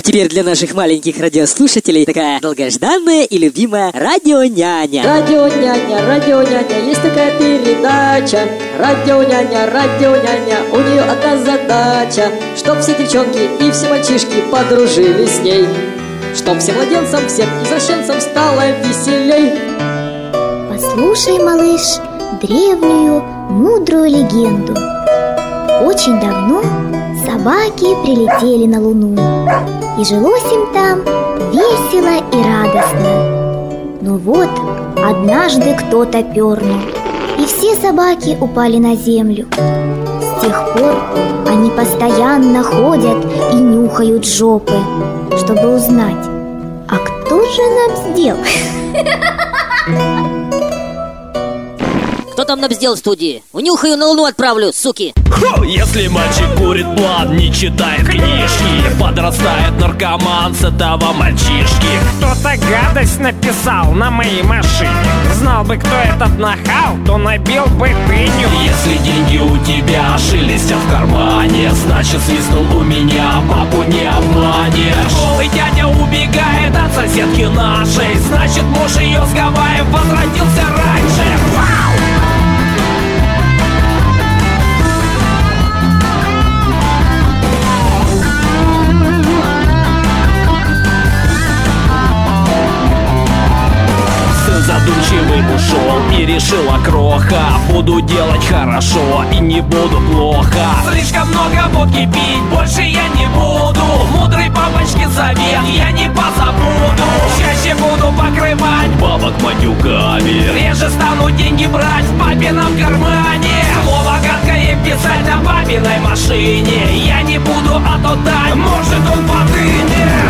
теперь для наших маленьких радиослушателей такая долгожданная и любимая радионяня. Радионяня, есть такая передача. Радионяня, у нее одна задача: чтоб все девчонки и все мальчишки подружились с ней, чтоб всем младенцам, всем извращенцам стало веселей. Послушай, малыш, древнюю мудрую легенду. Очень давно собаки прилетели на Луну, и жилось им там весело и радостно. Но вот однажды кто-то пернул, и все собаки упали на землю. С тех пор они постоянно ходят и нюхают жопы, чтобы узнать, а кто же нам сделал? Кто там набздел в студии? Унюхаю, на Луну отправлю, суки. Если мальчик курит блад, не читает книжки, подрастает наркоман с этого мальчишки. Кто-то гадость написал на моей машине. Знал бы, кто этот нахал, то набил бы пыню. Если деньги у тебя шелестят в кармане, значит свистнул у меня, папу не обманешь. Голый дядя убегает от соседки нашей, значит муж ее с Гавайев возвратился раньше. Вау! Задумчивый ушел и решила кроха: буду делать хорошо и не буду плохо. Слишком много водки пить больше я не буду. Мудрый папочкин совет я не позабуду. Чаще буду покрывать бабок матюками, реже стану деньги брать в папином кармане. Слово гадкое писать на папиной машине я не буду, а то дать может он подынет.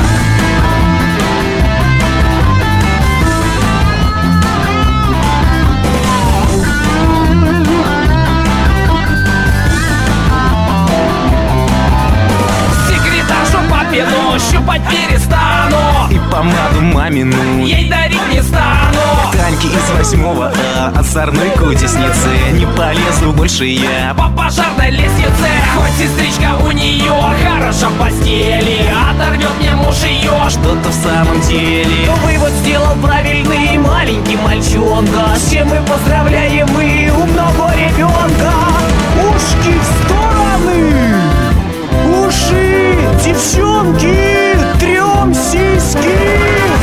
Щупать перестану и помаду мамину ей дарить не стану. Таньки из 8-го А от сорной к утеснице не полезу больше я по пожарной лестнице. Хоть сестричка у нее хороша в постели, оторвет мне муж ее что-то в самом деле. Вывод сделал правильный маленький мальчонка, с чем мы поздравляем мы умного ребенка. Ушки в стороны, уши, девчонки, трем сиськи.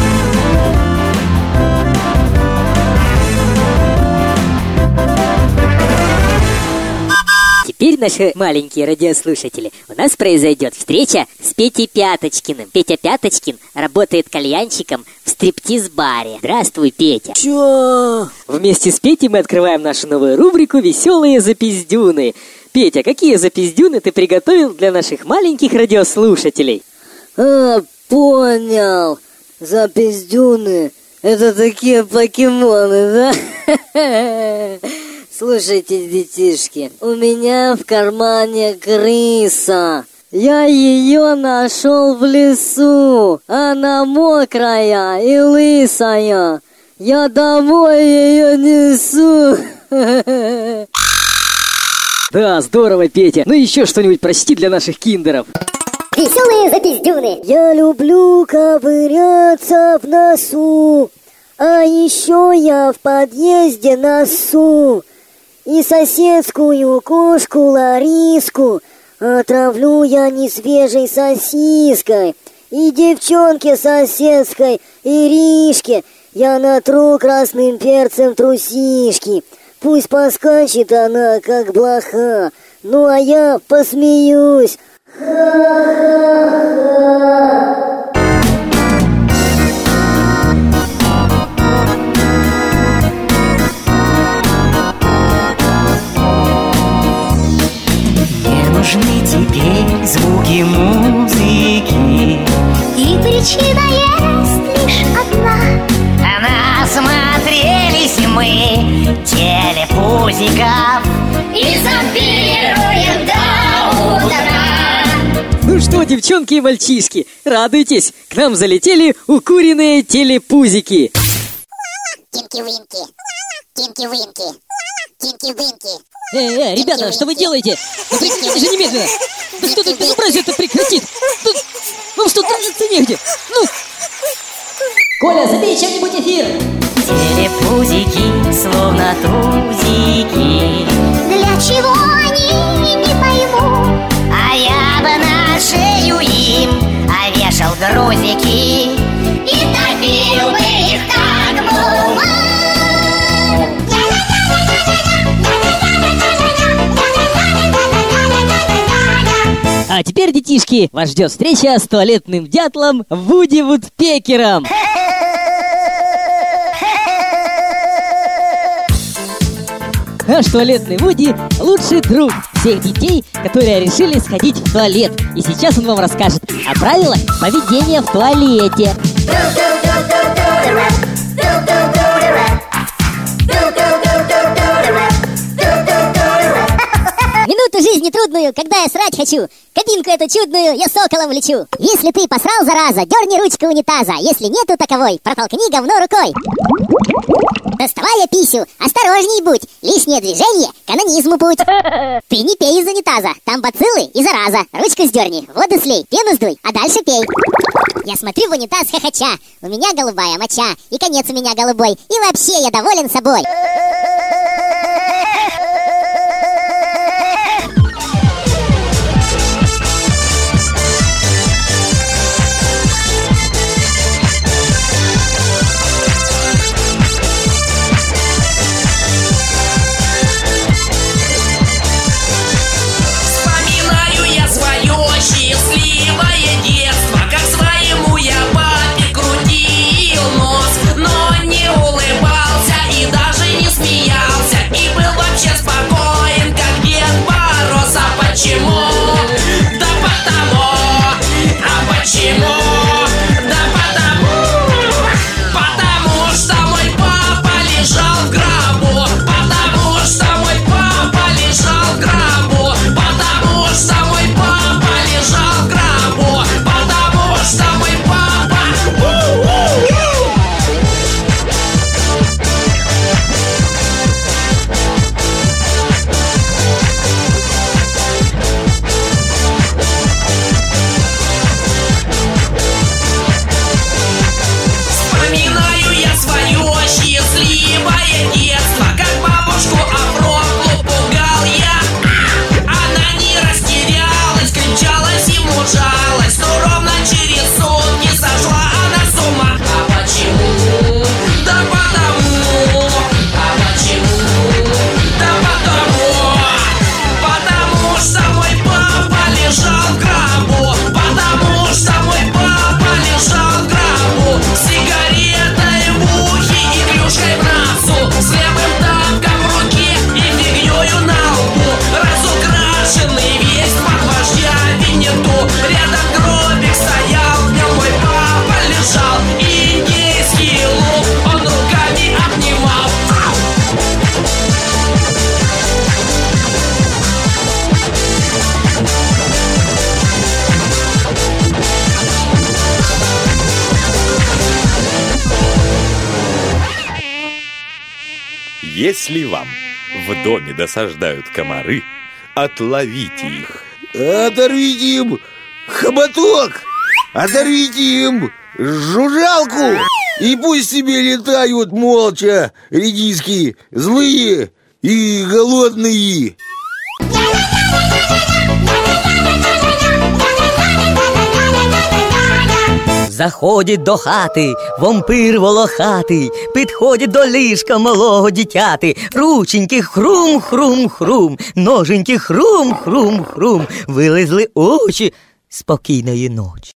Теперь, наши маленькие радиослушатели, у нас произойдет встреча с Петей Пяточкиным. Петя Пяточкин работает кальянщиком в стриптиз-баре. Здравствуй, Петя. Чё? Вместе с Петей мы открываем нашу новую рубрику «Веселые запиздюны». Петя, какие запиздюны ты приготовил для наших маленьких радиослушателей? Понял. Запиздюны — это такие покемоны, да? Слушайте, детишки, у меня в кармане крыса. Я ее нашел в лесу. Она мокрая и лысая. Я домой ее несу. Да, здорово, Петя. Ну еще что-нибудь прочти для наших киндеров. Веселые запиздюны. Я люблю ковыряться в носу, а еще я в подъезде носу. И соседскую кошку Лариску отравлю я несвежей сосиской. И девчонке соседской Иришке я натру красным перцем трусишки. Пусть поскачет она, как блоха, ну а я посмеюсь. Мне нужны теперь звуки музыки, И причина есть лишь одна. Насмотрелись мы телепузиков И зомбируем до утра. Ну что, девчонки и мальчишки, радуйтесь, к нам залетели укуренные телепузики. Тинки-винки, тинки-винки, тинки-винки. Ребята, что вы делаете? Ну прекратите же немедленно! Да кто тут безобразие-то прекратит? Ну что спрятаться негде. Ну! Коля, забей чем-нибудь эфир. Телепузики, словно тузики. Для чего они, не пойму. А я бы на шею им вешал грузики и топил бы их как муму. А теперь, детишки, вас ждет встреча с туалетным дятлом Вуди Вудпекером. Наш туалетный Вуди – лучший друг всех детей, которые решили сходить в туалет. И сейчас он вам расскажет о правилах поведения в туалете. Минуту жизни трудную, когда я срать хочу. Кабинку эту чудную, я соколом лечу. Если ты посрал, зараза, дерни ручку унитаза. Если нету таковой, протолкни говно рукой. Доставая писю, осторожней будь. Лишнее движение к анонизму путь. Ты не пей из унитаза, там бациллы и зараза. Ручку сдерни, воду слей, пену сдуй, а дальше пей. Я смотрю в унитаз хохоча. У меня голубая моча, и конец у меня голубой. И вообще я доволен собой. Если вам в доме досаждают комары, отловите их. Оторвите им хоботок, оторвите им жужжалку, и пусть себе летают молча редиски, злые и голодные. Заходить до хати вампир волохатий, підходить до ліжка малого дитяти. Рученьки хрум-хрум-хрум, ноженьки хрум-хрум-хрум, вилизли очі спокійної ночі.